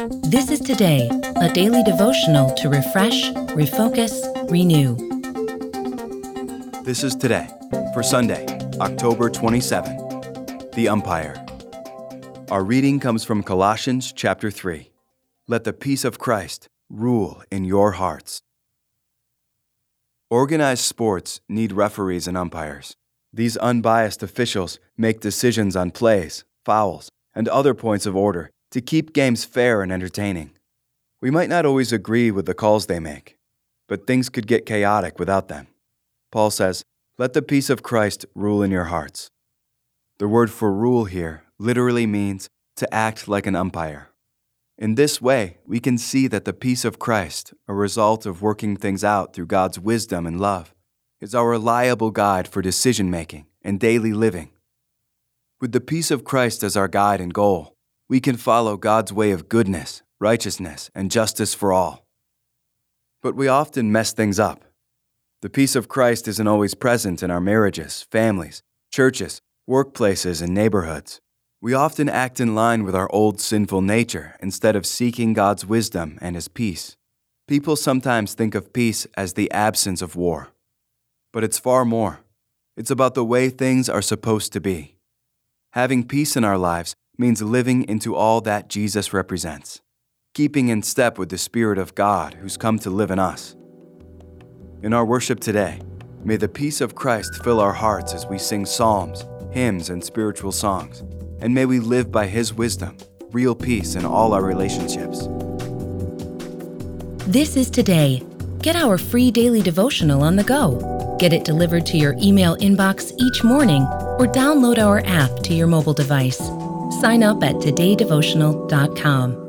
This is Today, a daily devotional to refresh, refocus, renew. This is Today for Sunday, October 27. The Umpire. Our reading comes from Colossians chapter 3. Let the peace of Christ rule in your hearts. Organized sports need referees and umpires. These unbiased officials make decisions on plays, fouls, and other points of order to keep games fair and entertaining. We might not always agree with the calls they make, but things could get chaotic without them. Paul says, "Let the peace of Christ rule in your hearts." The word for rule here literally means to act like an umpire. In this way, we can see that the peace of Christ, a result of working things out through God's wisdom and love, is our reliable guide for decision-making and daily living. With the peace of Christ as our guide and goal, we can follow God's way of goodness, righteousness, and justice for all. But we often mess things up. The peace of Christ isn't always present in our marriages, families, churches, workplaces, and neighborhoods. We often act in line with our old sinful nature instead of seeking God's wisdom and His peace. People sometimes think of peace as the absence of war. But it's far more. It's about the way things are supposed to be. Having peace in our lives means living into all that Jesus represents, keeping in step with the Spirit of God who's come to live in us. In our worship today, may the peace of Christ fill our hearts as we sing psalms, hymns, and spiritual songs, and may we live by His wisdom, real peace in all our relationships. This is Today. Get our free daily devotional on the go. Get it delivered to your email inbox each morning or download our app to your mobile device. Sign up at todaydevotional.com.